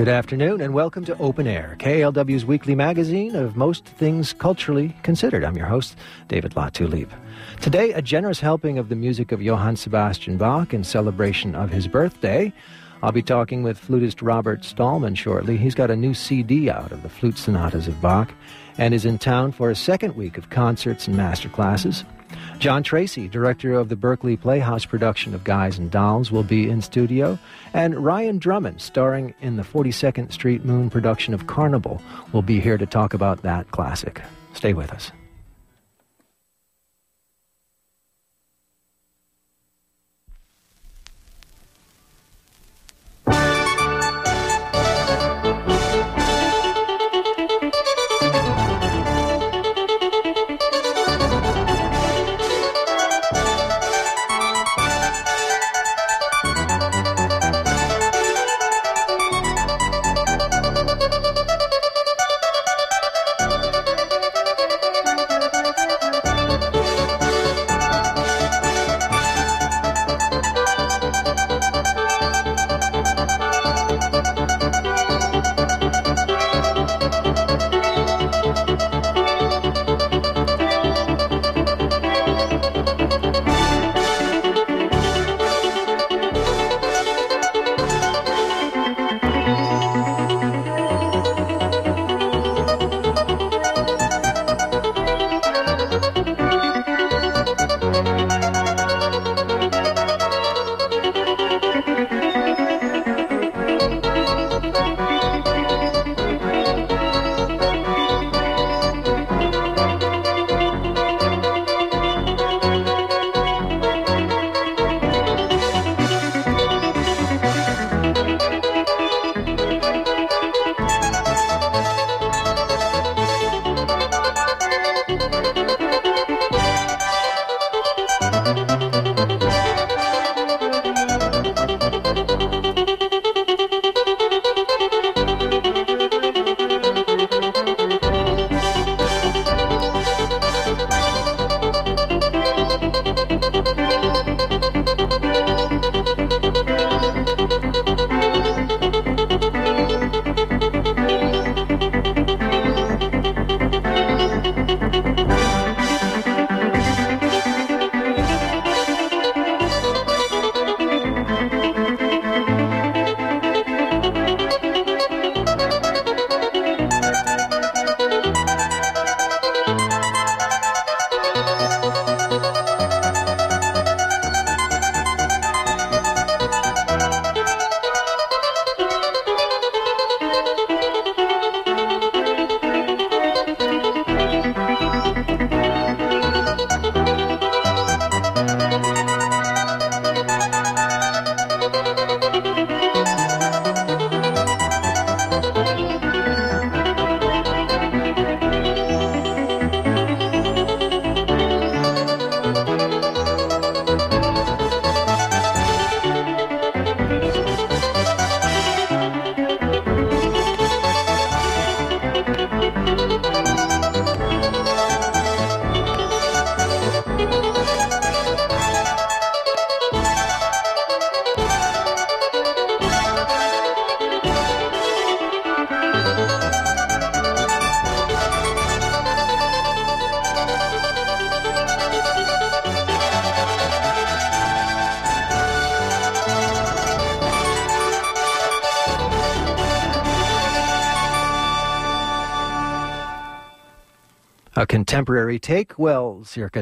Good afternoon and welcome to Open Air, KLW's weekly magazine of most things culturally considered. I'm your host, David Latulippe. Today, a generous helping of the music of Johann Sebastian Bach in celebration of his birthday. I'll be talking with flutist Robert Stallman shortly. He's got a new CD out of the flute sonatas of Bach and is in town for a second week of concerts and master classes. John Tracy, director of the Berkeley Playhouse production of Guys and Dolls, will be in studio, and Ryan Drummond, starring in the 42nd Street Moon production of Carnival, will be here to talk about that classic. Stay with us. A contemporary take, well, circa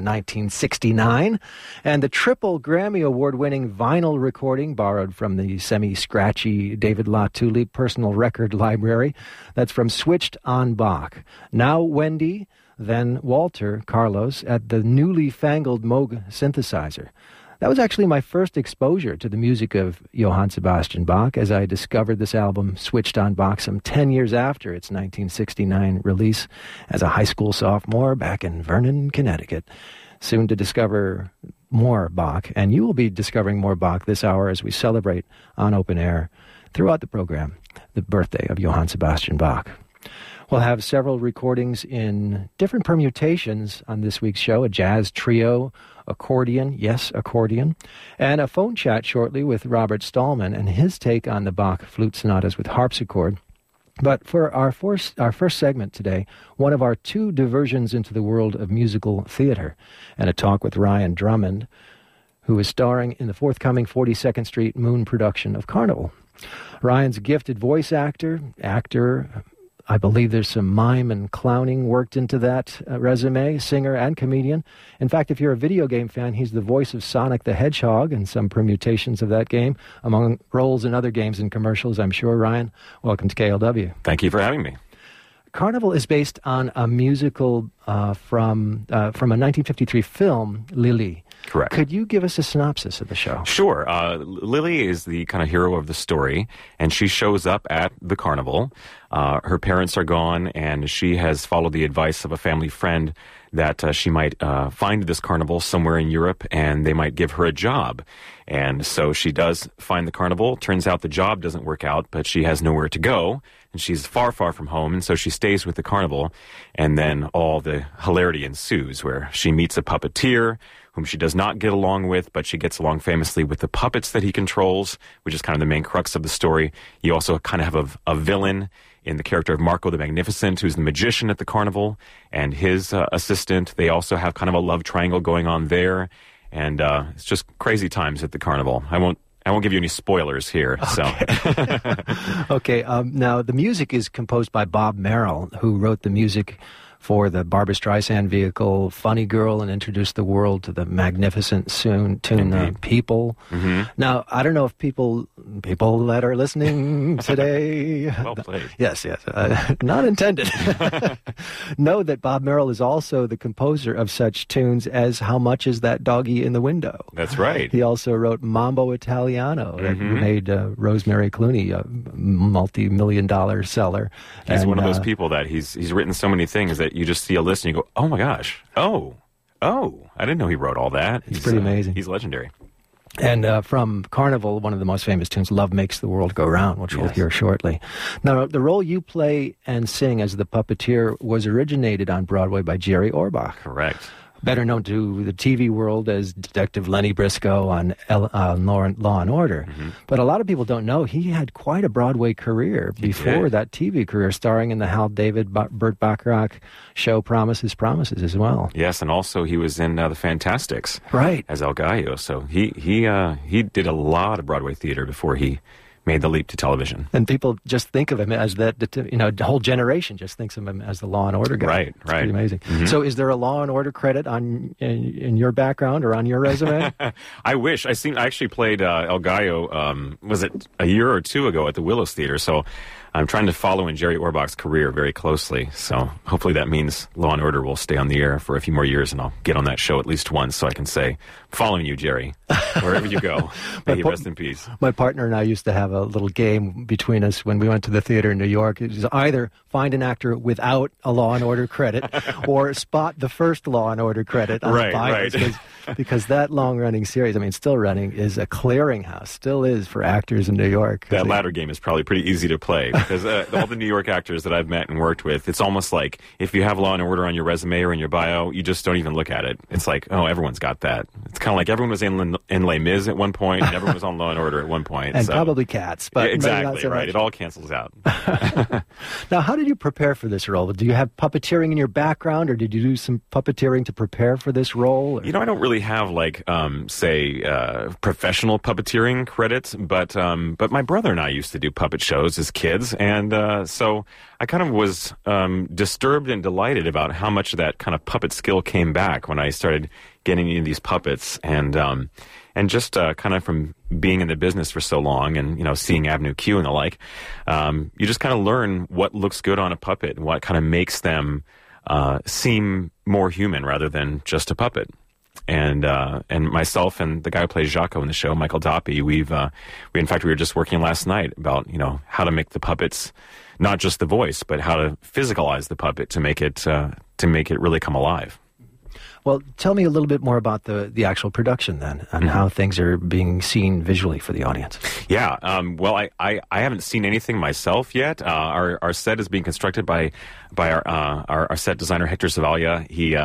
1969, and the triple Grammy Award-winning vinyl recording borrowed from the semi-scratchy David Latulippe personal record library. That's from Switched on Bach. Now Wendy, then Walter Carlos at the newly fangled Moog synthesizer. That was actually my first exposure to the music of Johann Sebastian Bach, as I discovered this album Switched on Bach some 10 years after its 1969 release as a high school sophomore back in Vernon, Connecticut. Soon to discover more Bach, and you will be discovering more Bach this hour as we celebrate on Open Air throughout the program the birthday of Johann Sebastian Bach. We'll have several recordings in different permutations on this week's show, a jazz trio, accordion, yes, accordion, and a phone chat shortly with Robert Stallman and his take on the Bach flute sonatas with harpsichord. But for our first segment today, one of our 2 diversions into the world of musical theater, and a talk with Ryan Drummond, who is starring in the forthcoming 42nd Street Moon production of Carnival. Ryan's a gifted voice actor, I believe there's some mime and clowning worked into that resume, singer and comedian. In fact, if you're a video game fan, he's the voice of Sonic the Hedgehog and some permutations of that game, among roles in other games and commercials, I'm sure. Ryan, welcome to KLW. Thank you for having me. Carnival is based on a musical from a 1953 film, Lili. Correct. Could you give us a synopsis of the show? Sure. Lily is the kind of hero of the story, and she shows up at the carnival. Her parents are gone, and she has followed the advice of a family friend that she might find this carnival somewhere in Europe, and they might give her a job. And so she does find the carnival. Turns out the job doesn't work out, but she has nowhere to go, and she's far, far from home, and so she stays with the carnival. And then all the hilarity ensues, where she meets a puppeteer whom she does not get along with, but she gets along famously with the puppets that he controls, which is kind of the main crux of the story. You also kind of have a villain in the character of Marco the Magnificent, who's the magician at the carnival, and his assistant. They also have kind of a love triangle going on there, and it's just crazy times at the carnival. I won't give you any spoilers here. Okay. So, okay. Now, the music is composed by Bob Merrill, who wrote the music for the Barbra Streisand vehicle Funny Girl and introduced the world to the magnificent tune People. Mm-hmm. Now, I don't know if people that are listening today... Well played. Yes, not intended. know that Bob Merrill is also the composer of such tunes as How Much Is That Doggy in the Window? That's right. He also wrote Mambo Italiano that made Rosemary Clooney a multi-million-dollar seller. He's one of those people that he's written so many things that you just see a list and you go, oh my gosh, oh, I didn't know he wrote all that. It's pretty amazing. He's legendary. And from Carnival, one of the most famous tunes, Love Makes the World Go Round, which we'll hear shortly. Now, the role you play and sing as the puppeteer was originated on Broadway by Jerry Orbach. Correct. Better known to the TV world as Detective Lenny Briscoe on Law and Order. Mm-hmm. But a lot of people don't know he had quite a Broadway career before that TV career, starring in the Hal David, Burt Bacharach show Promises, Promises as well. Yes, and also he was in The Fantastics, right, as El Gallo. So he did a lot of Broadway theater before he made the leap to television. And people just think of him as that, the whole generation just thinks of him as the Law and Order guy. Right, it's pretty amazing. Mm-hmm. So is there a Law and Order credit in your background or on your resume? I wish. I actually played El Gallo, was it a year or two ago at the Willows Theater, so I'm trying to follow in Jerry Orbach's career very closely, so hopefully that means Law and Order will stay on the air for a few more years, and I'll get on that show at least once so I can say, following you, Jerry, wherever you go. May you rest in peace. My partner and I used to have a little game between us when we went to the theater in New York. It was either find an actor without a Law and Order credit or spot the first Law and Order credit on the bios. Right. Because that long-running series, still running, is a clearinghouse, still is for actors in New York. That latter game is probably pretty easy to play because all the New York actors that I've met and worked with, it's almost like if you have Law and Order on your resume or in your bio, you just don't even look at it. It's like, oh, everyone's got that. It's kind of like everyone was in Les Mis at one point, and everyone was on Law and Order at one point. And probably Cats. But exactly, so right. It all cancels out. Now, how did you prepare for this role? Do you have puppeteering in your background, or did you do some puppeteering to prepare for this role? Or? I don't really have professional puppeteering credits, but my brother and I used to do puppet shows as kids, and so I kind of was disturbed and delighted about how much of that kind of puppet skill came back when I started getting into these puppets, and just kind of from being in the business for so long and, seeing Avenue Q and the like, you just kind of learn what looks good on a puppet and what kind of makes them seem more human rather than just a puppet. And myself and the guy who plays Jaco in the show, Michael Doppy, we were just working last night about, how to make the puppets, not just the voice, but how to physicalize the puppet to make it really come alive. Well, tell me a little bit more about the actual production then, and how things are being seen visually for the audience. Yeah, well, I haven't seen anything myself yet. Our set is being constructed by our set designer Hector Zavalla. He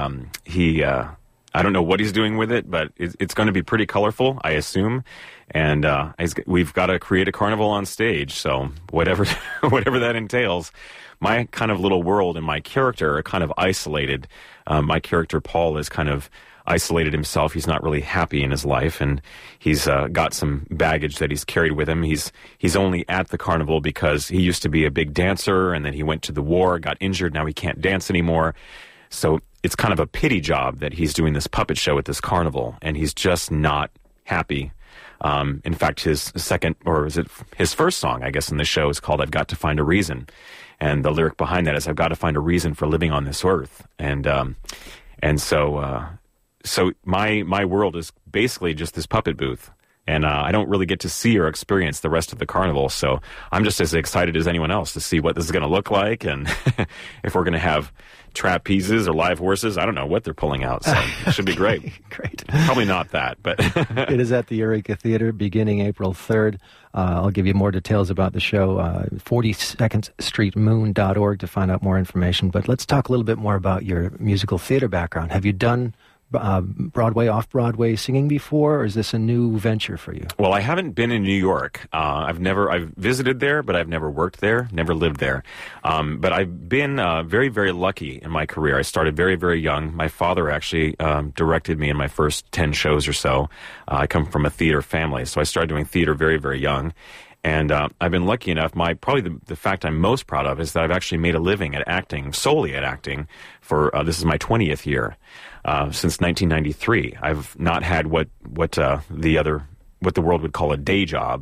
I don't know what he's doing with it, but it's going to be pretty colorful, I assume. And we've got to create a carnival on stage, so whatever that entails. My kind of little world and my character are kind of isolated. My character, Paul, is kind of isolated himself. He's not really happy in his life, and he's got some baggage that he's carried with him. He's only at the carnival because he used to be a big dancer, and then he went to the war, got injured, now he can't dance anymore. So it's kind of a pity job that he's doing this puppet show at this carnival, and he's just not happy. In fact, his second, or is it his first song, I guess, in the show is called I've Got to Find a Reason. And the lyric behind that is I've got to find a reason for living on this earth. And so my world is basically just this puppet booth. And I don't really get to see or experience the rest of the carnival. So I'm just as excited as anyone else to see what this is going to look like. And if we're going to have trapezes or live horses, I don't know what they're pulling out. So it should be great. Great. Probably not that, but it is at the Eureka Theater beginning April 3rd. I'll give you more details about the show, 42ndstreetmoon.org to find out more information. But let's talk a little bit more about your musical theater background. Have you done Broadway, off-Broadway singing before, or is this a new venture for you? Well, I haven't been in New York. I've visited there, but I've never worked there, never lived there. But I've been very, very lucky in my career. I started very, very young. My father actually directed me in my first 10 shows or so. I come from a theater family, so I started doing theater very, very young. And I've been lucky enough, probably the fact I'm most proud of is that I've actually made a living at acting, solely at acting, for this is my 20th year. Since 1993, I've not had what the world would call a day job.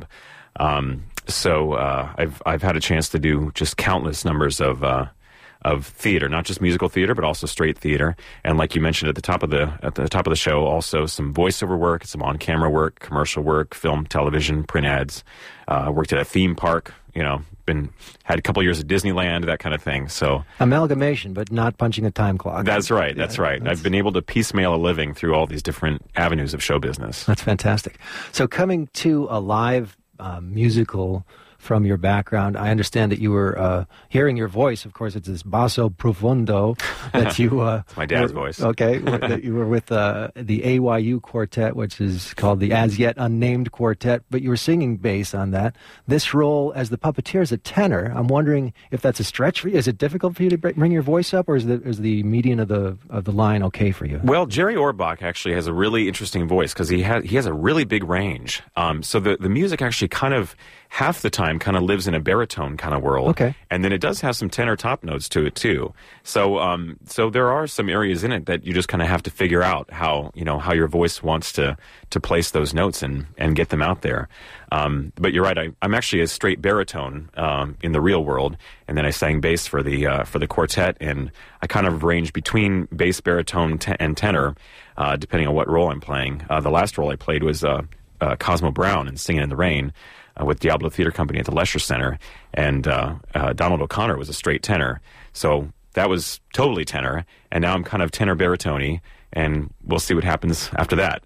So I've had a chance to do just countless numbers of theater, not just musical theater, but also straight theater. And like you mentioned at the top of the show, also some voiceover work, some on-camera work, commercial work, film, television, print ads. Worked at a theme park, had a couple years at Disneyland, that kind of thing. So amalgamation, but not punching a time clock. That's right. That's right. I've been able to piecemeal a living through all these different avenues of show business. That's fantastic. So coming to a live musical from your background, I understand that you were hearing your voice. Of course, it's this basso profundo that you... it's my dad's voice. Okay, that you were with the AYU Quartet, which is called the As Yet Unnamed Quartet, but you were singing bass on that. This role as the puppeteer is a tenor. I'm wondering if that's a stretch for you. Is it difficult for you to bring your voice up, or is the median of the line okay for you? Well, Jerry Orbach actually has a really interesting voice because he has a really big range. So the music actually kind of half the time kind of lives in a baritone kind of world. Okay. And then it does have some tenor top notes to it too. So so there are some areas in it that you just kind of have to figure out how your voice wants to place those notes and get them out there. But you're right, I'm actually a straight baritone in the real world, and then I sang bass for the quartet, and I kind of range between bass, baritone, and tenor, depending on what role I'm playing. The last role I played was Cosmo Brown in Singing in the Rain, with Diablo Theater Company at the Lesher Center, and Donald O'Connor was a straight tenor. So that was totally tenor, and now I'm kind of tenor baritone, and we'll see what happens after that.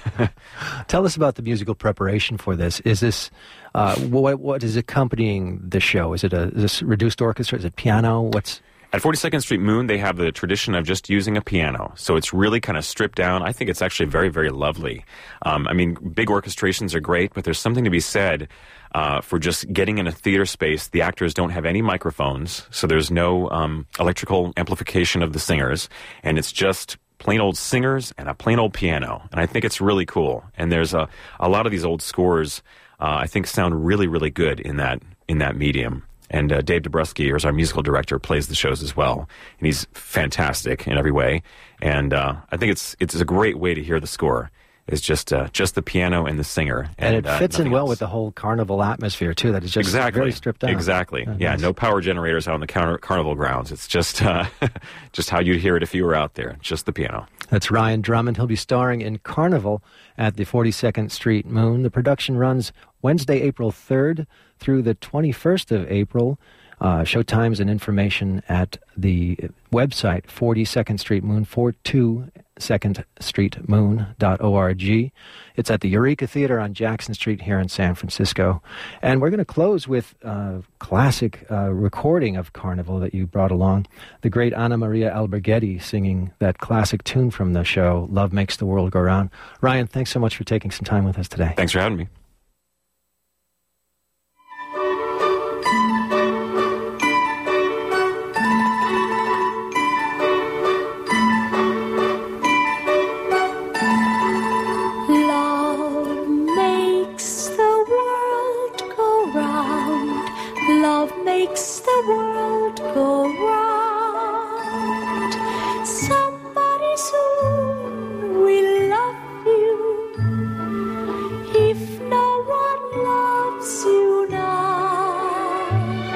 Tell us about the musical preparation for this. Is this what is accompanying the show? Is this reduced orchestra? Is it piano? At 42nd Street Moon, they have the tradition of just using a piano. So it's really kind of stripped down. I think it's actually very, very lovely. Big orchestrations are great, but there's something to be said for just getting in a theater space. The actors don't have any microphones, so there's no electrical amplification of the singers, and it's just plain old singers and a plain old piano. And I think it's really cool. And there's a lot of these old scores I think sound really, really good in that medium. And Dave Dabrowski, as our musical director, plays the shows as well, and he's fantastic in every way. And I think it's a great way to hear the score. It's just the piano and the singer, and it fits in well with the whole carnival atmosphere too. That is just very stripped down. Exactly. Oh, yeah, nice. No power generators out on the carnival grounds. It's just how you'd hear it if you were out there. Just the piano. That's Ryan Drummond. He'll be starring in Carnival at the 42nd Street Moon. The production runs Wednesday, April 3rd through the 21st of April. Showtimes and information at the website 42nd Street Moon, 42 42ndstreetmoon.org. It's at the Eureka Theater on Jackson Street here in San Francisco. And we're going to close with a classic recording of Carnival that you brought along, the great Anna Maria Alberghetti singing that classic tune from the show, Love Makes the World Go Round. Ryan, thanks so much for taking some time with us today. Thanks for having me. Makes the world go round. Somebody soon will love you if no one loves you now.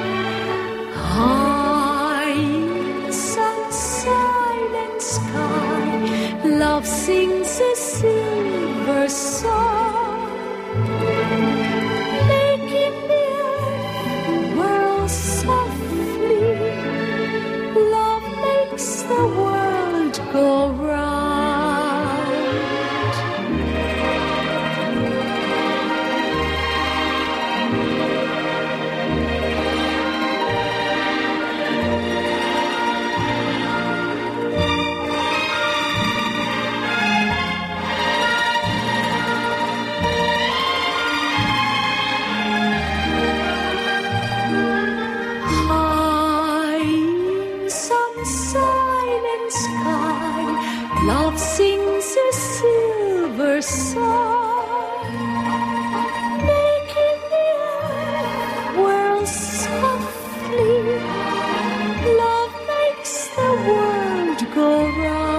High in some silent sky, love sings a silver song. The world go round. High in some silent sky, love sings a silver song, making the earth whirl softly. Love makes the world go round.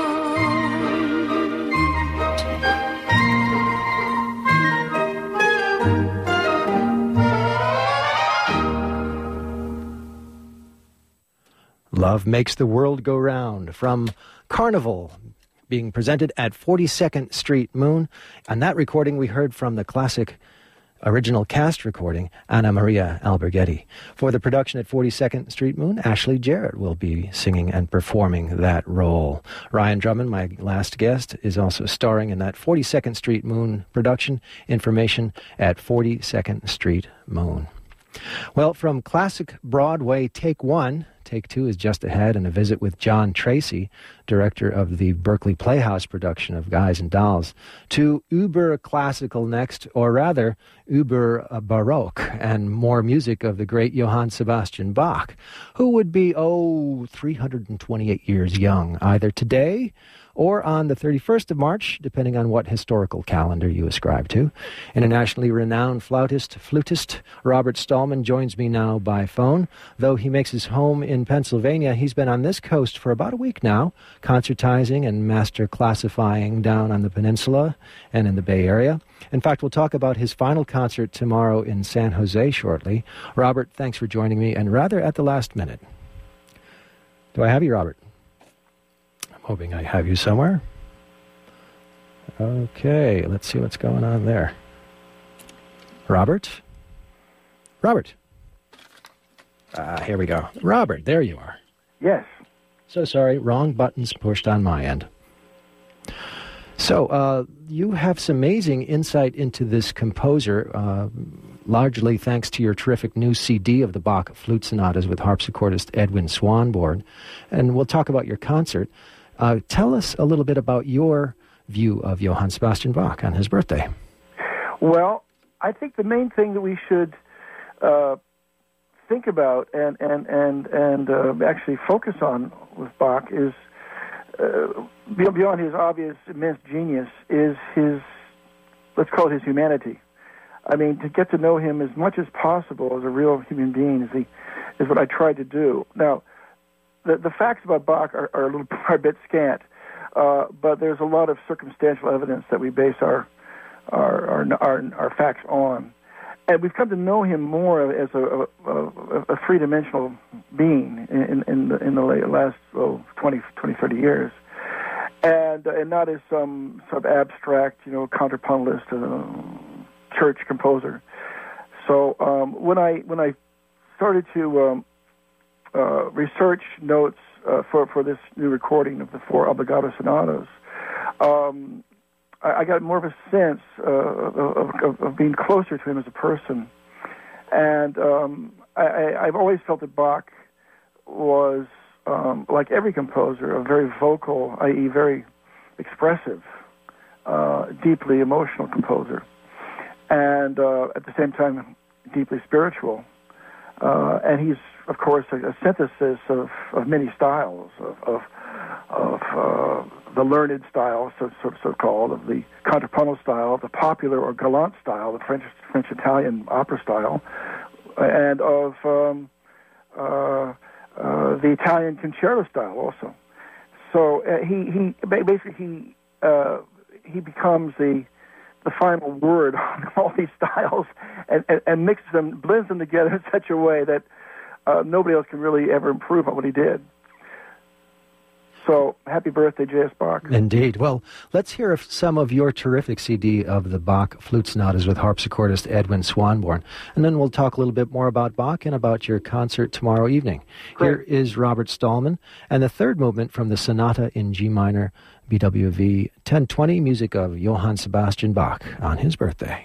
Love Makes the World Go Round from Carnival, being presented at 42nd Street Moon. And that recording we heard from the classic original cast recording, Anna Maria Alberghetti. For the production at 42nd Street Moon, Ashley Jarrett will be singing and performing that role. Ryan Drummond, my last guest, is also starring in that 42nd Street Moon production. Information at 42nd Street Moon. Well, from classic Broadway Take One, Take Two is just ahead, and a visit with John Tracy, director of the Berkeley Playhouse production of Guys and Dolls, to uber classical next, or rather, uber baroque, and more music of the great Johann Sebastian Bach, who would be, 328 years young, either today or on the 31st of March, depending on what historical calendar you ascribe to. Internationally renowned flutist Robert Stallman joins me now by phone. Though he makes his home in Pennsylvania, he's been on this coast for about a week now, concertizing and master classifying down on the peninsula and in the Bay Area. In fact, we'll talk about his final concert tomorrow in San Jose shortly. Robert, thanks for joining me, and rather at the last minute. Do I have you, Robert? Hoping I have you somewhere. Okay, let's see what's going on there. Robert? Robert. Here we go. Robert, there you are. Yes. So sorry, wrong buttons pushed on my end. So, you have some amazing insight into this composer, largely thanks to your terrific new CD of the Bach Flute Sonatas with harpsichordist Edwin Swanborn. And we'll talk about your concert. Tell us a little bit about your view of Johann Sebastian Bach on his birthday. Well, I think the main thing that we should think about and actually focus on with Bach is, beyond his obvious immense genius, is his, let's call it his humanity. I mean, to get to know him as much as possible as a real human being is what I tried to do. Now, the facts about Bach are a bit scant, but there's a lot of circumstantial evidence that we base our facts on, and we've come to know him more as a three-dimensional being in the last 20, 30 years, and not as some abstract, counterpunctilist church composer. So when I started to research notes for this new recording of the 4 Obbligato sonatas, I got more of a sense of being closer to him as a person. And I've always felt that Bach was, like every composer, a very vocal, i.e. very expressive, deeply emotional composer. And at the same time, deeply spiritual. And he's, of course, a synthesis of many styles, of the learned style, so-called, of the contrapuntal style, the popular or galant style, the French-Italian opera style, and of the Italian concerto style also. So he becomes the final word on all these styles and mixes them, blends them together in such a way that nobody else can really ever improve on what he did. So, happy birthday, J.S. Bach. Indeed. Well, let's hear some of your terrific CD of the Bach Flute Sonatas with harpsichordist Edwin Swanborn. And then we'll talk a little bit more about Bach and about your concert tomorrow evening. Great. Here is Robert Stallman and the third movement from the Sonata in G minor, BWV 1020, music of Johann Sebastian Bach on his birthday.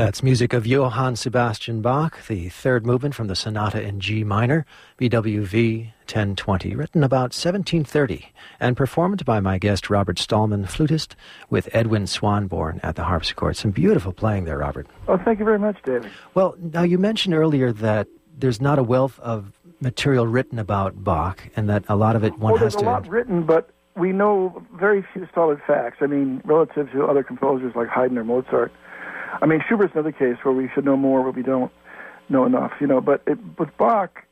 That's music of Johann Sebastian Bach, the third movement from the Sonata in G minor, BWV 1020, written about 1730, and performed by my guest Robert Stallman, flutist, with Edwin Swanborn at the harpsichord. Some beautiful playing there, Robert. Oh, thank you very much, David. Well, now you mentioned earlier that there's not a wealth of material written about Bach, and that a lot of it one has to... There's a lot written, but we know very few solid facts. I mean, relative to other composers like Haydn or Mozart. I mean, Schubert's another case where we should know more, but we don't know enough, you know. But with Bach,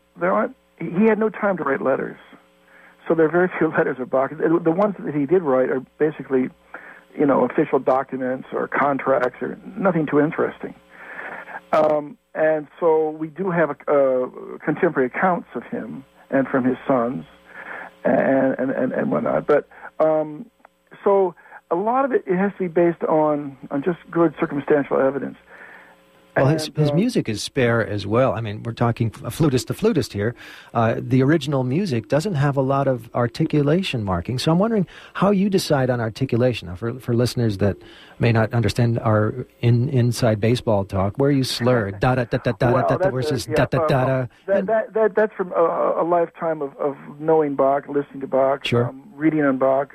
he had no time to write letters. So there are very few letters of Bach. The ones that he did write are basically, you know, official documents or contracts or nothing too interesting. And so we do have contemporary accounts of him and from his sons and whatnot. But so a lot of it has to be based on just good circumstantial evidence. Well, his music is spare as well. I mean, we're talking a flutist to flutist here. The original music doesn't have a lot of articulation marking, so I'm wondering how you decide on articulation. Now, for listeners that may not understand our inside baseball talk, where you slur da-da-da-da-da-da versus da-da-da-da. That's from a lifetime of knowing Bach, listening to Bach, sure. Reading on Bach,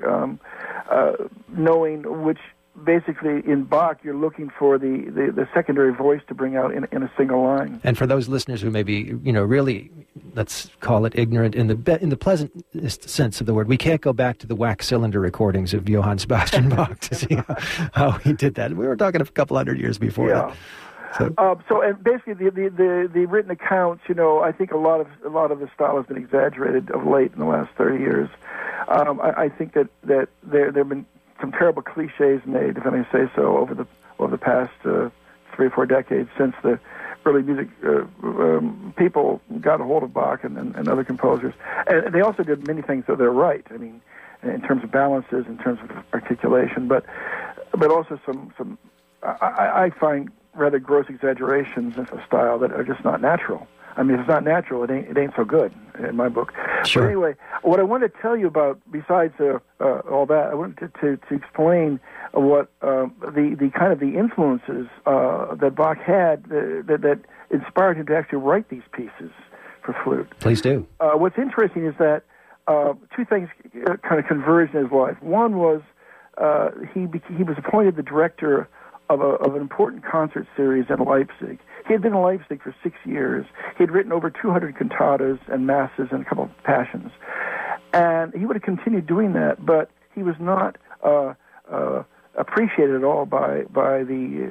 knowing which... Basically, in Bach, you're looking for the secondary voice to bring out in a single line. And for those listeners who may be, you know, really, let's call it ignorant in the pleasantest sense of the word, we can't go back to the wax cylinder recordings of Johann Sebastian Bach to see how he did that. We were talking a couple hundred years before that. So and basically, the written accounts, you know, I think a lot of the style has been exaggerated of late in the last 30 years. I think that there have been some terrible cliches made, if I may say so, over the past 3 or 4 decades since the early music people got a hold of Bach and other composers. And they also did many things that they're right. I mean, in terms of balances, in terms of articulation, but also some I find rather gross exaggerations of style that are just not natural. I mean, if it's not natural, it ain't so good in my book. Sure. But anyway, what I wanted to tell you about, besides all that, I wanted to explain what the kind of the influences that Bach had that inspired him to actually write these pieces for flute. Please do. What's interesting is that 2 things kind of converged in his life. One was he was appointed the director of an important concert series in Leipzig. He had been in Leipzig for 6 years. He had written over 200 cantatas and masses and a couple of passions. And he would have continued doing that, but he was not appreciated at all by the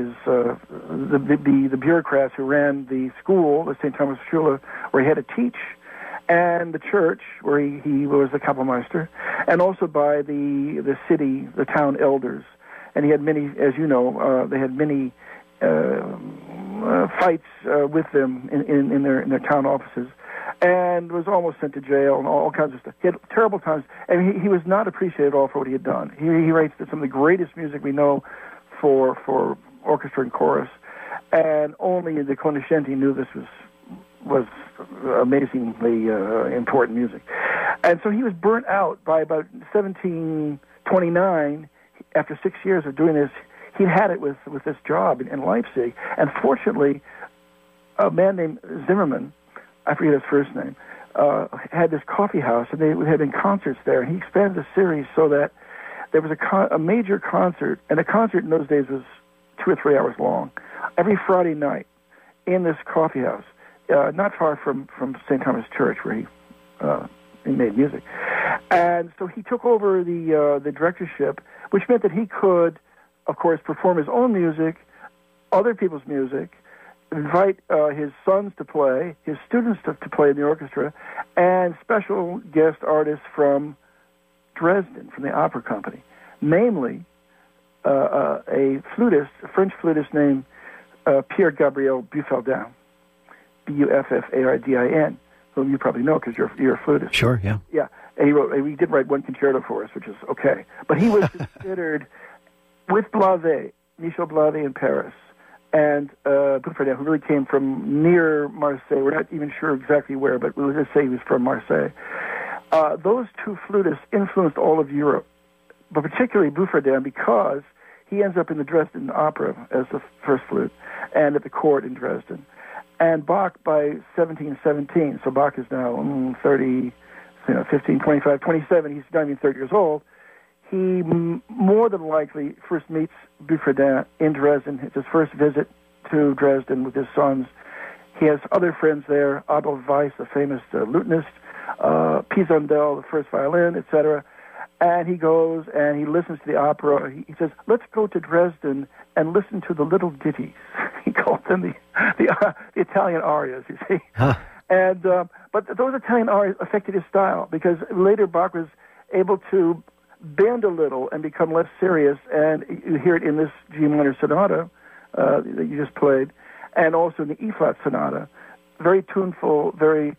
bureaucrats who ran the school, the St. Thomas Schule, where he had to teach, and the church, where he was the Kapellmeister, and also by the city, the town elders. And he had many, as you know, they had many fights with them in their town offices, and was almost sent to jail and all kinds of stuff. He had terrible times, and he was not appreciated at all for what he had done. He writes some of the greatest music we know for orchestra and chorus, and only the cognoscenti knew this was amazingly important music. And so he was burnt out by about 1729. After 6 years of doing this, he'd had it with this job in Leipzig. And fortunately, a man named Zimmerman, I forget his first name, had this coffee house, and they had been concerts there. And he expanded the series so that there was a major concert, and a concert in those days was 2 or 3 hours long, every Friday night in this coffee house, not far from St. Thomas Church, where he made music. And so he took over the directorship, which meant that he could, of course, perform his own music, other people's music, invite his sons to play, his students to play in the orchestra, and special guest artists from Dresden, from the opera company, namely a French flutist named Pierre Gabriel Buffaldin, Buffardin, whom you probably know because you're a flutist. Sure, yeah. Yeah. And he did write one concerto for us, which is okay. But he was considered, with Blavet, Michel Blavet in Paris, and Buffardin, who really came from near Marseille. We're not even sure exactly where, but let's just say he was from Marseille. Those 2 flutists influenced all of Europe, but particularly Buffardin, because he ends up in the Dresden Opera as the first flute, and at the court in Dresden. And Bach, by 1717, so Bach is now 30, 15, 25, 27, he's not even 30 years old, he more than likely first meets Bouffredin in Dresden. It's his first visit to Dresden with his sons. He has other friends there, Adolf Weiss, the famous lutenist, Pisendel, the first violin, etc. And he goes and he listens to the opera. He says, let's go to Dresden and listen to the little ditties. He calls them the Italian arias, you see. Huh. And but those Italian arias affected his style, because later Bach was able to bend a little and become less serious, and you hear it in this G minor sonata that you just played, and also in the E-flat sonata. Very tuneful, very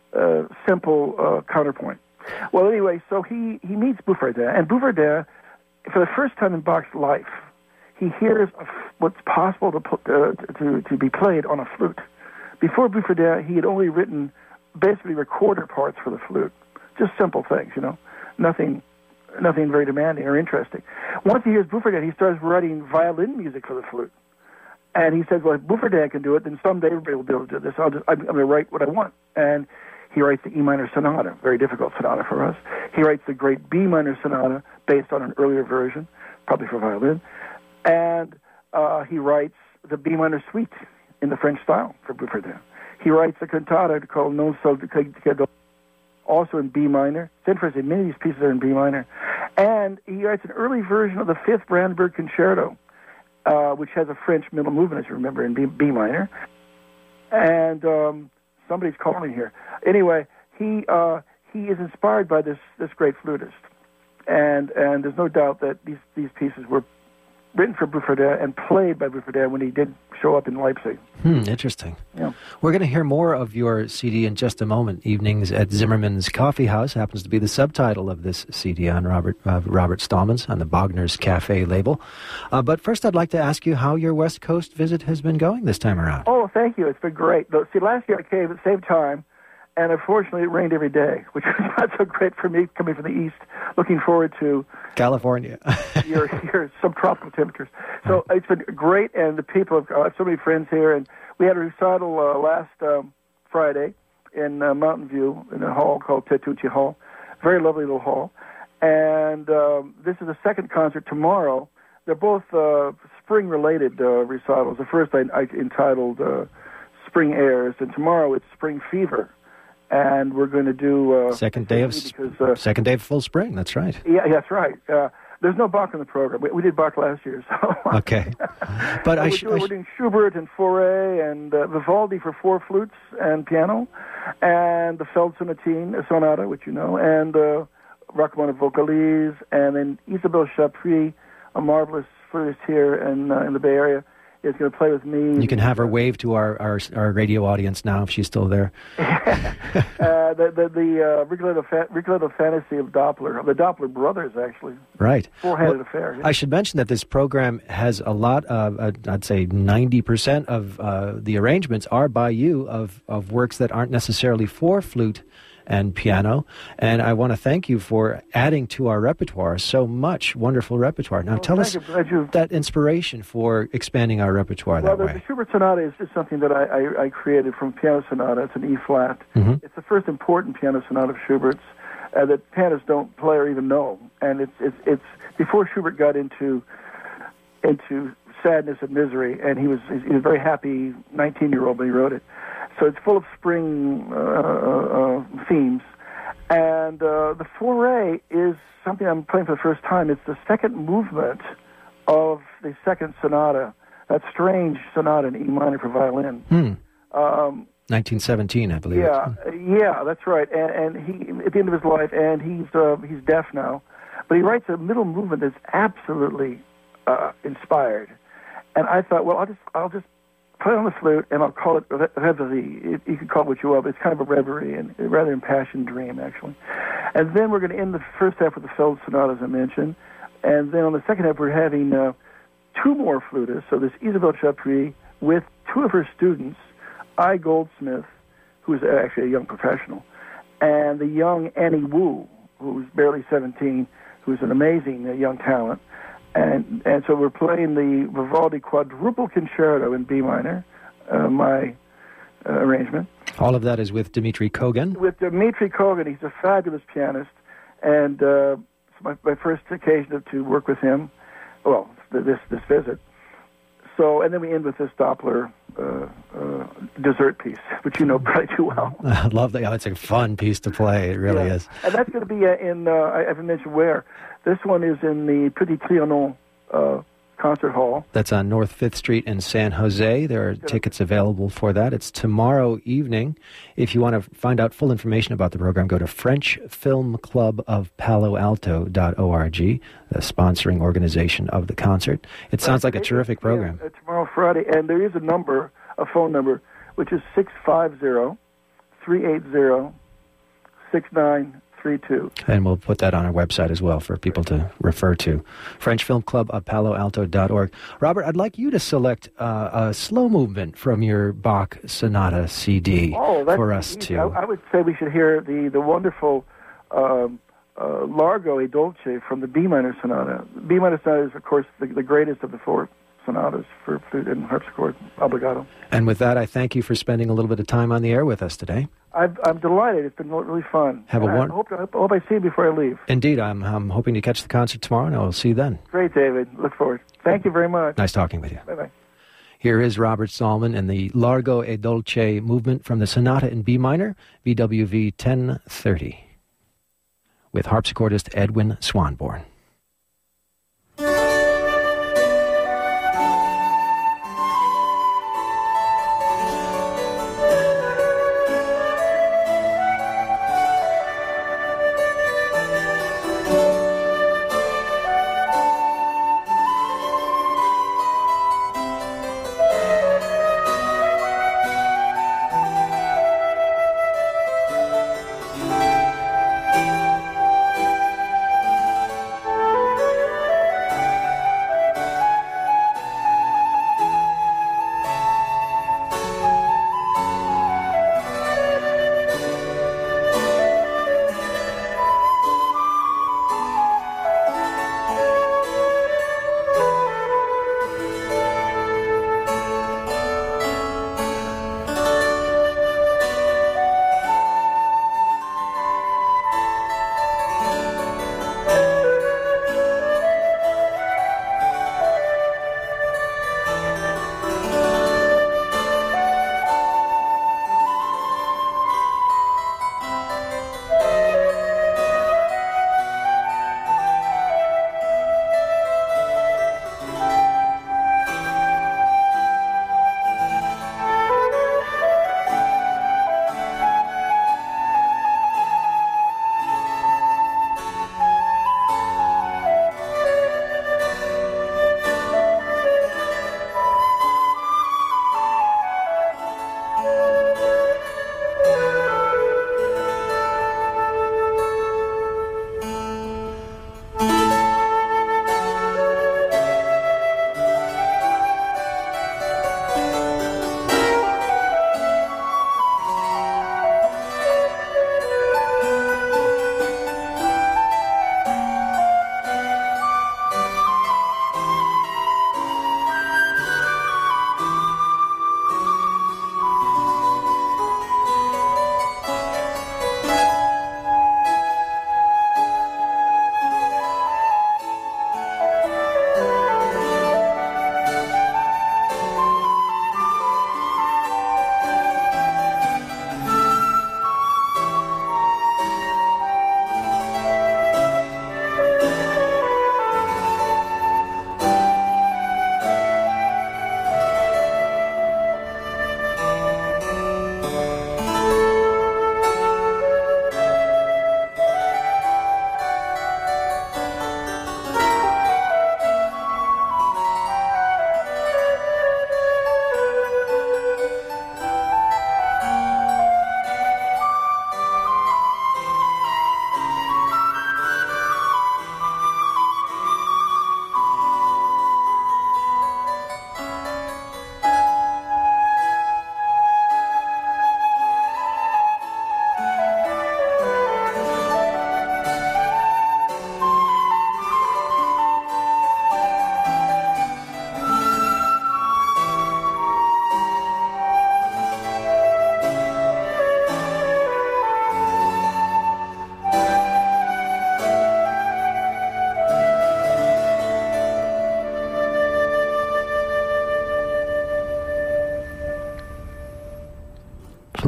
simple counterpoint. Well, anyway, so he meets Bouffredin, and Bouffredin, for the first time in Bach's life, he hears what's possible to be played on a flute. Before Bouffredin, he had only written basically recorder parts for the flute, just simple things, nothing very demanding or interesting. Once he hears Bouffredin, he starts writing violin music for the flute. And he says, well, if Bouffredin can do it, then someday everybody will be able to do this. I'm going to write what I want. And he writes the E minor sonata, very difficult sonata for us. He writes the great B minor sonata based on an earlier version, probably for violin. And he writes the B minor suite in the French style for Bouffredin. He writes a cantata called Non sol de cadeau, also in B minor. It's interesting, many of these pieces are in B minor. And he writes an early version of the Fifth Brandenburg Concerto, which has a French middle movement, as you remember, in B minor. And somebody's calling here. Anyway, he is inspired by this great flutist, and there's no doubt that these pieces were written for Bouffredin and played by Bouffredin when he did show up in Leipzig. Interesting. Yeah. We're going to hear more of your CD in just a moment. Evenings at Zimmerman's Coffee House happens to be the subtitle of this CD on Robert Stallman's on the Bogner's Cafe label. But first, I'd like to ask you how your West Coast visit has been going this time around. Oh, thank you. It's been great. See, last year I came at the same time, and unfortunately it rained every day, which was not so great for me coming from the East, looking forward to California. your subtropical temperatures. So it's been great, and the people have so many friends here. And we had a recital last Friday in Mountain View in a hall called Tetucci Hall. Very lovely little hall. And this is the second concert tomorrow. They're both spring-related recitals. The first I entitled Spring Airs, and tomorrow it's Spring Fever. And we're going to do second day of full spring. That's right. Yeah, that's right. There's no Bach in the program. We did Bach last year, so okay. But we're doing Schubert and Fauré and Vivaldi for 4 flutes and piano, and the Feld Sonata, which you know, and Rachmaninoff Vocalise, and then Isabelle Chapuis, a marvelous flutist here in the Bay Area, is going to play with me. You can have her wave to our radio audience now if she's still there. The Rigoletto Fantasy of Doppler, the Doppler brothers, actually. Right. Four-handed affair. Yeah. I should mention that this program has a lot of, I'd say 90% of the arrangements are by you of works that aren't necessarily for flute and piano, and I want to thank you for adding to our repertoire so much wonderful repertoire. Now tell us that inspiration for expanding our repertoire that way. The Schubert Sonata is just something that I created from Piano Sonata. It's an E-flat. Mm-hmm. It's the first important piano sonata of Schubert's that pianists don't play or even know, and it's before Schubert got into sadness and misery, and he was a very happy 19-year-old when he wrote it. So it's full of spring themes. And the Fauré is something I'm playing for the first time. It's the second movement of the second sonata, that strange sonata in E minor for violin. 1917, I believe. Yeah, that's right. And he, at the end of his life, and he's deaf now, but he writes a middle movement that's absolutely inspired. And I thought, well, I'll just play on the flute, and I'll call it reverie. You can call it what you will, but it's kind of a reverie, and a rather impassioned dream, actually. And then we're going to end the first half with the Feld Sonata, as I mentioned. And then on the second half, we're having 2 more flutists. So there's Isabelle Chapuis with 2 of her students, I. Goldsmith, who's actually a young professional, and the young Annie Wu, who's barely 17, who's an amazing young talent. And so we're playing the Vivaldi Quadruple Concerto in B minor, my arrangement. All of that is with Dmitri Kogan. With Dmitri Kogan, he's a fabulous pianist, and it's my first occasion to work with him. Well, this visit. So, and then we end with this Doppler dessert piece, which you know probably too well. I love that. It's a fun piece to play. It really is. And that's going to be in, I haven't mentioned where. This one is in the Petit Trianon concert hall. That's on North 5th Street in San Jose. There are tickets available for that. It's tomorrow evening. If you want to find out full information about the program, go to FrenchFilmClubOfPaloAlto.org, the sponsoring organization of the concert. It sounds like a terrific program. Tomorrow, Friday, and there is a phone number, which is 650-380-6932. And we'll put that on our website as well for people to refer to. FrenchFilmClubOfPaloAlto.org. Robert, I'd like you to select a slow movement from your Bach Sonata CD for us easy. to... I would say we should hear the wonderful Largo e Dolce from the B minor sonata. B minor sonata is, of course, the greatest of the four sonatas for flute and harpsichord, obbligato. And with that, I thank you for spending a little bit of time on the air with us today. I'm delighted. It's been really fun. I hope I see you before I leave. Indeed, I'm hoping to catch the concert tomorrow, and I will see you then. Great, David. Look forward. Thank you very much. Nice talking with you. Bye-bye. Here is Robert Zalman and the Largo e Dolce movement from the Sonata in B minor, BWV 1030, with harpsichordist Edwin Swanborn.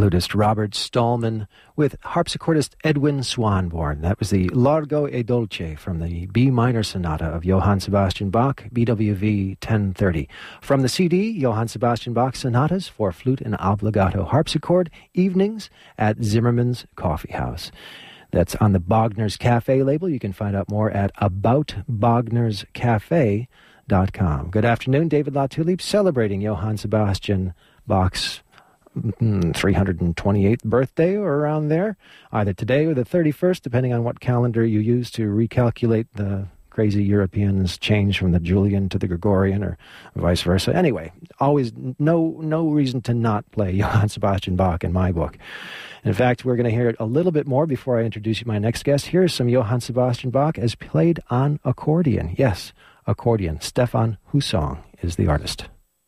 flutist Robert Stallman with harpsichordist Edwin Swanborn. That was the Largo e Dolce from the B minor sonata of Johann Sebastian Bach, BWV 1030. From the CD, Johann Sebastian Bach Sonatas for Flute and Obbligato Harpsichord, Evenings at Zimmerman's Coffee House. That's on the Bogner's Cafe label. You can find out more at aboutbognerscafe.com. Good afternoon, David LaTulipe, celebrating Johann Sebastian Bach's 328th birthday or around there, either today or the 31st, depending on what calendar you use to recalculate the crazy Europeans change from the Julian to the Gregorian or vice versa. Anyway, always no reason to not play Johann Sebastian Bach in my book. In fact, we're going to hear it a little bit more before I introduce you my next guest. Here's some Johann Sebastian Bach as played on accordion. Yes, accordion. Stefan Husong is the artist.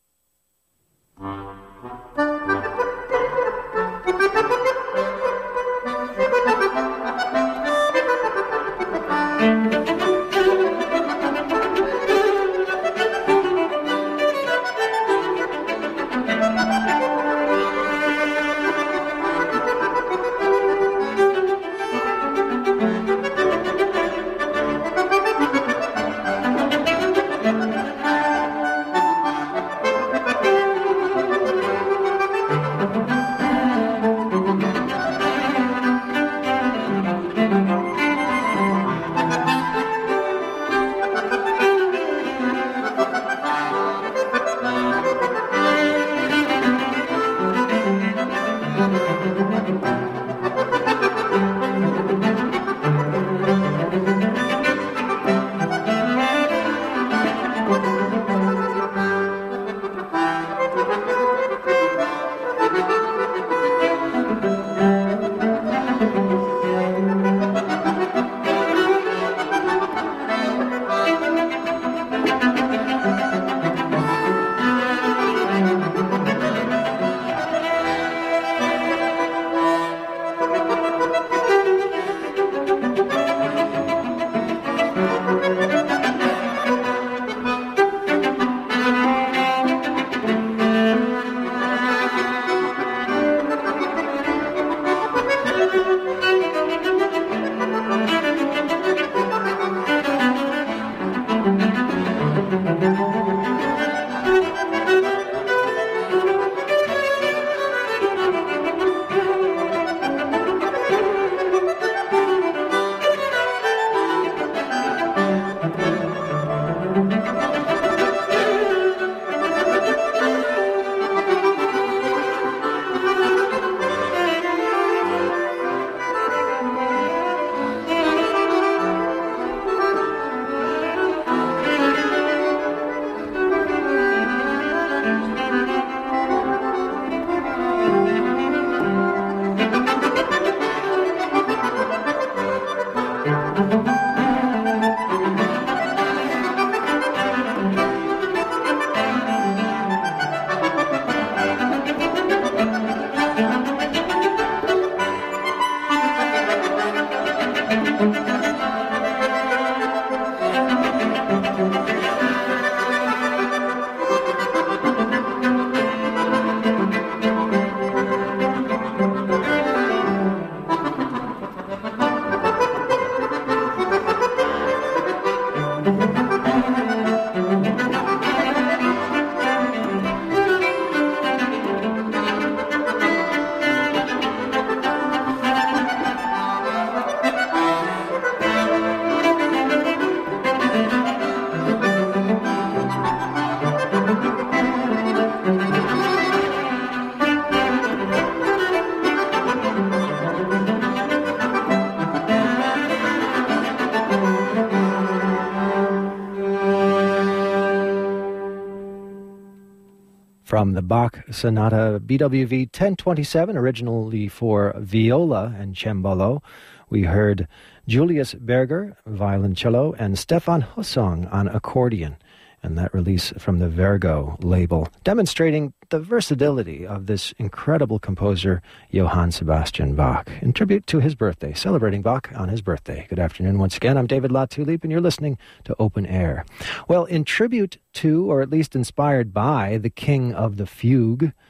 From the Bach Sonata BWV 1027, originally for viola and cembalo, we heard Julius Berger, violoncello, and Stefan Husong on accordion, and that release from the Vergo label, demonstrating the versatility of this incredible composer, Johann Sebastian Bach, in tribute to his birthday, celebrating Bach on his birthday. Good afternoon once again. I'm David LaTulipe, and you're listening to Open Air. Well, in tribute to, or at least inspired by, the king of the fugue,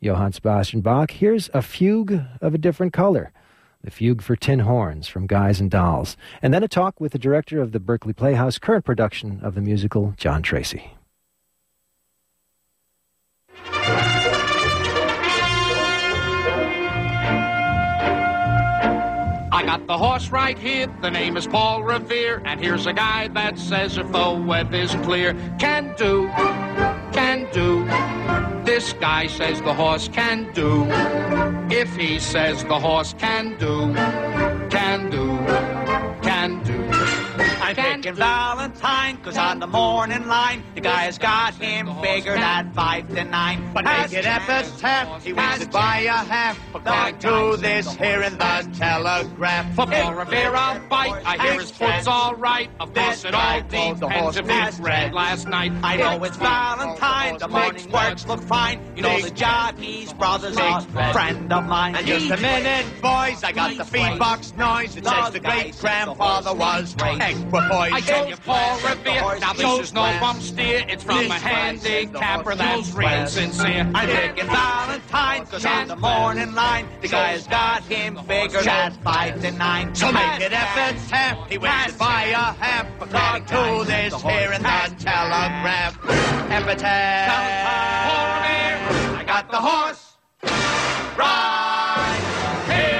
Johann Sebastian Bach. Here's a fugue of a different color, the Fugue for Tin Horns from Guys and Dolls. And then a talk with the director of the Berkeley Playhouse, current production of the musical, John Tracy. I got the horse right here, the name is Paul Revere, and here's a guy that says if the weather's clear, can do. This guy says the horse can do. If he says the horse can do. I'm picking Valentine, 'cause on the morning line, the guy's got him figured at 5 to 9. But make it epitaph, he wins it by a half, according to this here in the Telegraph. For Paul Revere I'll fight, I hear his foot's all right. Of course it all depends if he read last night. I know it's Valentine, the morning works look fine. You know the Johnny's brother's a friend of mine. And just a minute, boys, I got the feedbox noise. It says the great-grandfather was equipoised. I told you Paul Revere, now this is no bum steer. It's from a handicapper that's real sincere. I'm picking Valentine, 'cause on the morning line, the guy's got him figured at 5 to 9. So make it epitaph, he wins it by a half, according to this here in the Telegraph. Epitaph, Paul Revere, I got the horse right here.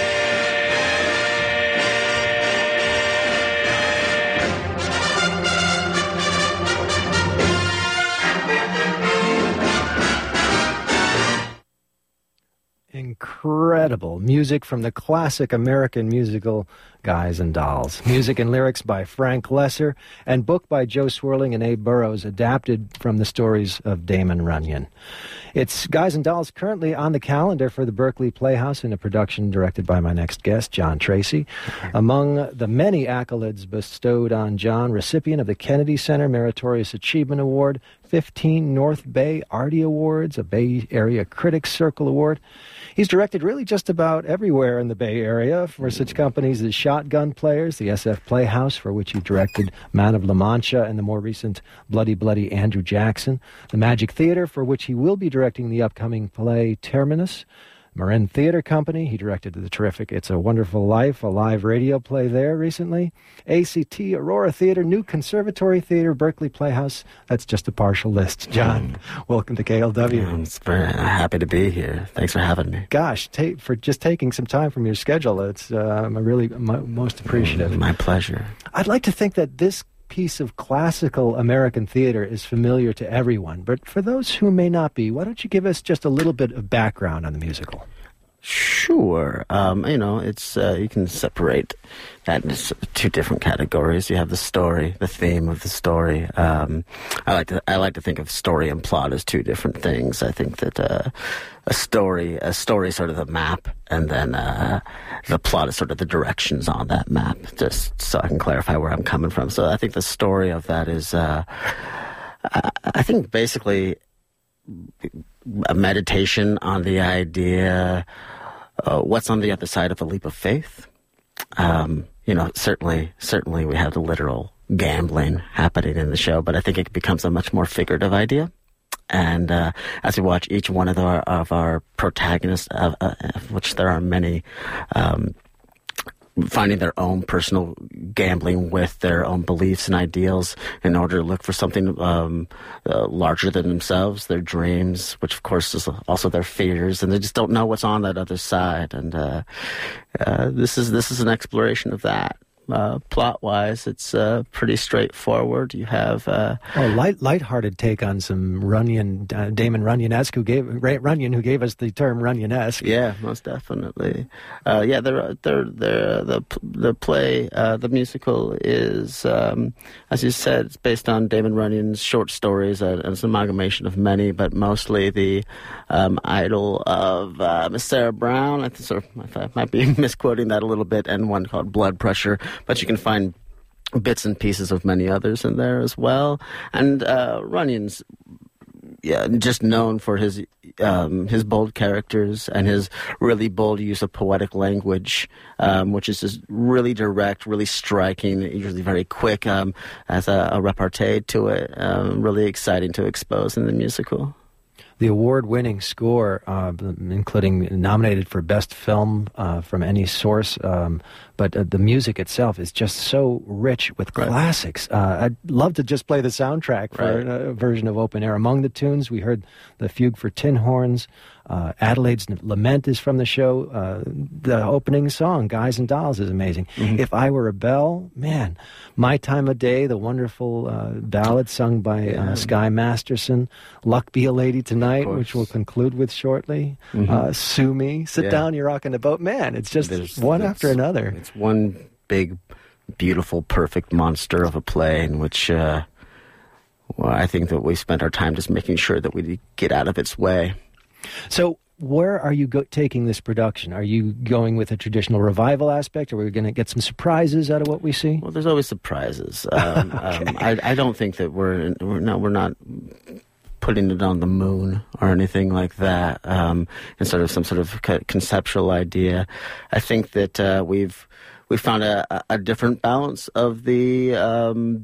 Incredible music from the classic American musical Guys and Dolls. Music and lyrics by Frank Lesser, and book by Joe Swirling and Abe Burrows, adapted from the stories of Damon Runyon. It's Guys and Dolls currently on the calendar for the Berkeley Playhouse in a production directed by my next guest, John Tracy. Among the many accolades bestowed on John, recipient of the Kennedy Center Meritorious Achievement Award, 15 North Bay Artie Awards, a Bay Area Critics Circle Award. He's directed really just about everywhere in the Bay Area for such companies as Shotgun Players, the SF Playhouse, for which he directed Man of La Mancha and the more recent Bloody Bloody Andrew Jackson, the Magic Theater, for which he will be directing the upcoming play Terminus, Marin Theater Company, he directed the terrific It's a Wonderful Life, a live radio play there recently. ACT, Aurora Theater, New Conservatory Theater, Berkeley Playhouse. That's just a partial list. John, welcome to KLW. I'm very happy to be here. Thanks for having me. Gosh, for just taking some time from your schedule. It's I'm really most appreciative. My pleasure. I'd like to think that this piece of classical American theater is familiar to everyone, but for those who may not be, why don't you give us just a little bit of background on the musical? Sure. It's you can separate that into two different categories. You have the story, the theme of the story. I like to think of story and plot as two different things. I think that a story is sort of the map, and then the plot is sort of the directions on that map. Just so I can clarify where I'm coming from. So I think the story of that is, I think basically a meditation on the idea, what's on the other side of a leap of faith. Certainly we have the literal gambling happening in the show, but I think it becomes a much more figurative idea. And as we watch each one of our protagonists, of which there are many, finding their own personal gambling with their own beliefs and ideals in order to look for something larger than themselves, their dreams, which of course is also their fears, and they just don't know what's on that other side. And this is an exploration of that. Plot-wise, it's pretty straightforward. You have lighthearted take on some Runyon, Damon Runyon-esque, who gave us the term Runyon-esque. Yeah, most definitely. The play, the musical is, as you said, it's based on Damon Runyon's short stories, and it's an amalgamation of many, but mostly the idol of Miss Sarah Brown. I might be misquoting that a little bit, and one called Blood Pressure. But you can find bits and pieces of many others in there as well. And Runyon's just known for his bold characters and his really bold use of poetic language, which is just really direct, really striking, usually very quick, as a repartee to it. Really exciting to expose in the musical. the award-winning score, including nominated for Best Film from any source, but the music itself is just so rich with classics. I'd love to just play the soundtrack for a version of Open Air. Among the tunes, we heard the Fugue for Tin Horns. Adelaide's Lament is from the show. The opening song, Guys and Dolls, is amazing. If I Were a Bell, man. My Time of Day, the wonderful ballad sung by Sky Masterson. Luck Be a Lady Tonight, which we'll conclude with shortly. Sue Me, Sit Down, You're Rocking the Boat. Man, it's just one after another. It's one big, beautiful, perfect monster of a play in which I think that we spent our time just making sure that we get out of its way. So where are you taking this production? Are you going with a traditional revival aspect, or are we going to get some surprises out of what we see? Well, there's always surprises. I don't think that we're not putting it on the moon or anything like that, instead of some sort of conceptual idea. I think that we've found a different balance of the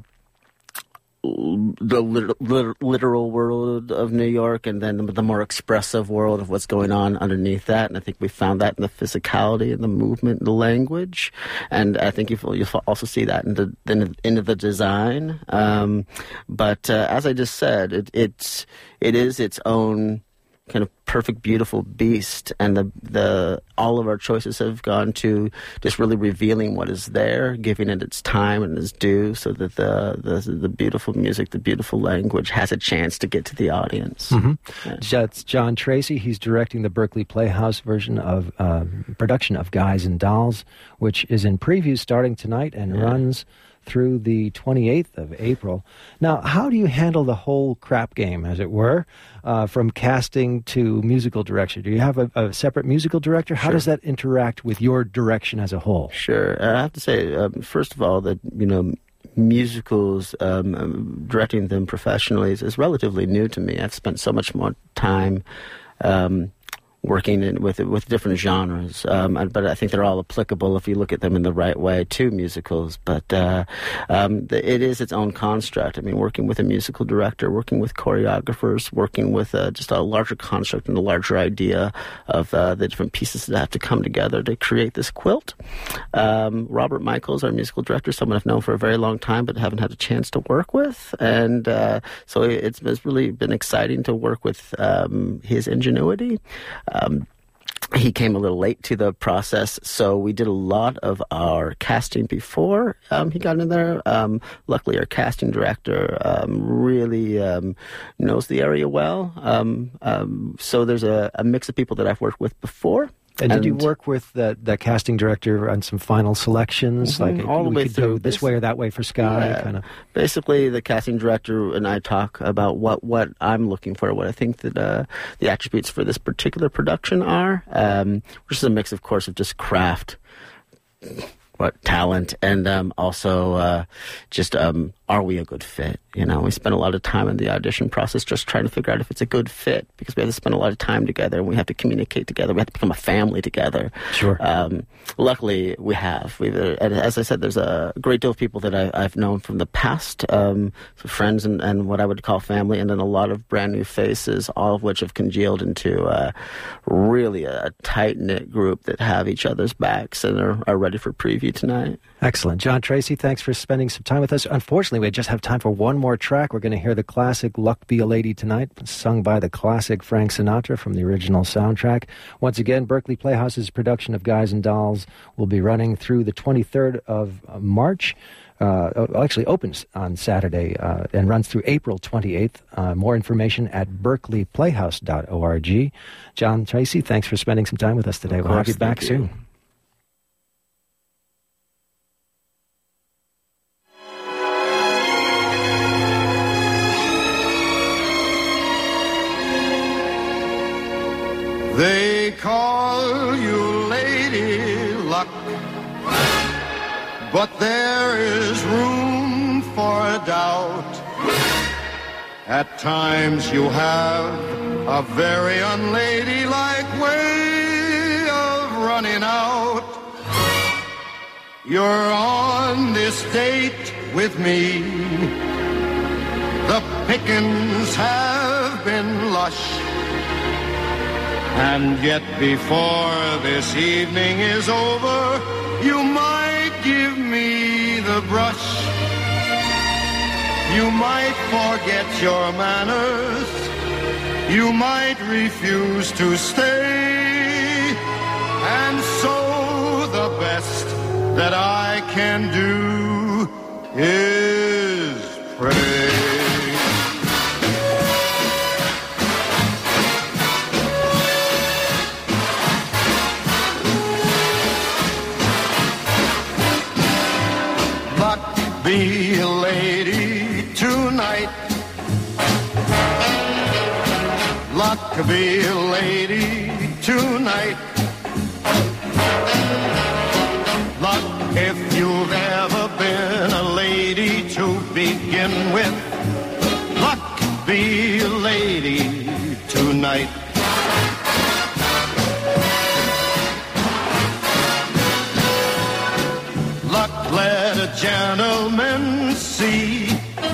literal world of New York, and then the more expressive world of what's going on underneath that. And I think we found that in the physicality and the movement and the language. And I think you'll also see that in the design. But as I just said, it is its own kind of perfect, beautiful beast, and the all of our choices have gone to just really revealing what is there, giving it its time and its due, so that the beautiful music, the beautiful language has a chance to get to the audience. That's John Tracy. He's directing the Berkeley Playhouse version of production of Guys and Dolls, which is in preview starting tonight and runs through the 28th of April. Now, how do you handle the whole crap game, as it were, from casting to musical direction? Do you have a separate musical director? How does that interact with your direction as a whole? Sure. I have to say, first of all, that, musicals, directing them professionally is relatively new to me. I've spent so much more time working with different genres, but I think they're all applicable if you look at them in the right way to musicals. But it is its own construct. I mean, working with a musical director, working with choreographers, working with just a larger construct and a larger idea of the different pieces that have to come together to create this quilt. Robert Michaels, our musical director, someone I've known for a very long time but haven't had a chance to work with, and so it's really been exciting to work with his ingenuity. He came a little late to the process, so we did a lot of our casting before he got in there. Luckily, our casting director really knows the area well. So there's a mix of people that I've worked with before. And did you work with the casting director on some final selections? Like all the way through, go this way or that way for Sky? Yeah. Basically, the casting director and I talk about what I'm looking for, what I think that the attributes for this particular production are, which is a mix, of course, of just craft, talent, and also just are we a good fit? We spend a lot of time in the audition process just trying to figure out if it's a good fit, because we have to spend a lot of time together and we have to communicate together. We have to become a family together. Sure. Luckily, we have. And as I said, there's a great deal of people that I've known from the past, so friends and what I would call family, and then a lot of brand new faces, all of which have congealed into really a tight-knit group that have each other's backs and are ready for preview tonight. Excellent. John Tracy, thanks for spending some time with us. Unfortunately, we just have time for one more track. We're going to hear the classic Luck Be a Lady Tonight, sung by the classic Frank Sinatra from the original soundtrack. Once again, Berkeley Playhouse's production of Guys and Dolls will be running through the 23rd of March. Actually opens on Saturday and runs through April 28th. More information at berkeleyplayhouse.org. John Tracy, thanks for spending some time with us today. We'll have you back soon. They call you Lady Luck, but there is room for doubt. At times you have a very unladylike way of running out. You're on this date with me. The pickings have been lush. And yet before this evening is over, you might give me the brush. You might forget your manners. You might refuse to stay. And so the best that I can do is pray. Be a lady tonight. Luck be a lady tonight. Luck if you've ever been a lady to begin with. Luck be a lady tonight. Luck let a gentleman see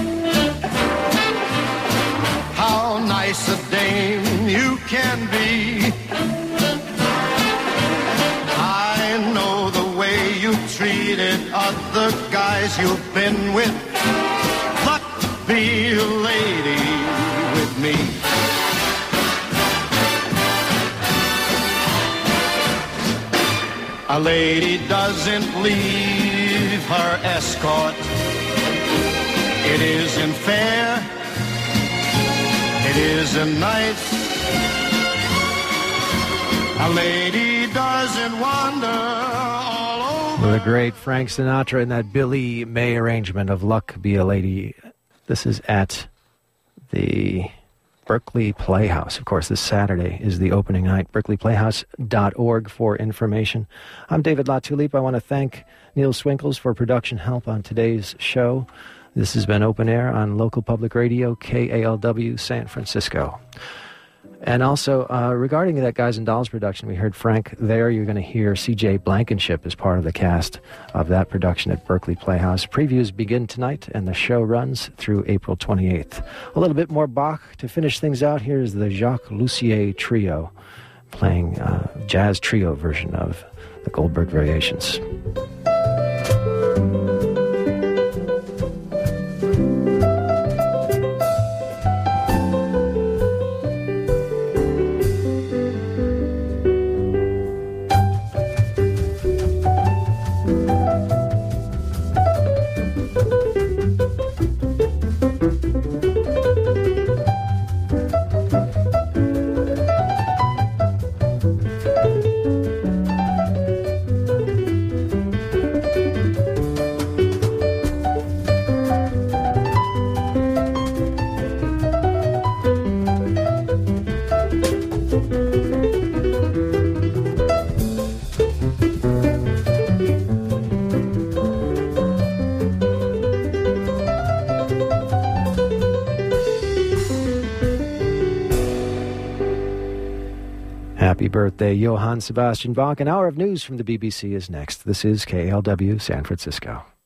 how nice a dame you can be. I know the way you treated other guys you've been with. Luck be a lady with me. A lady doesn't leave her escort. It isn't fair. It isn't nice. A lady doesn't wander all over. The great Frank Sinatra in that Billy May arrangement of Luck Be a Lady. This is at the Berkeley Playhouse. Of course, this Saturday is the opening night. BerkeleyPlayhouse.org for information. I'm David LaTulippe. I want to thank Neil Swinkles for production help on today's show. This has been Open Air on local public radio, KALW San Francisco. And also, regarding that Guys and Dolls production, we heard Frank there. You're going to hear C.J. Blankenship as part of the cast of that production at Berkeley Playhouse. Previews begin tonight, and the show runs through April 28th. A little bit more Bach to finish things out. Here's the Jacques Lussier Trio playing a jazz trio version of the Goldberg Variations. Happy birthday, Johann Sebastian Bach. An hour of news from the BBC is next. This is KALW San Francisco.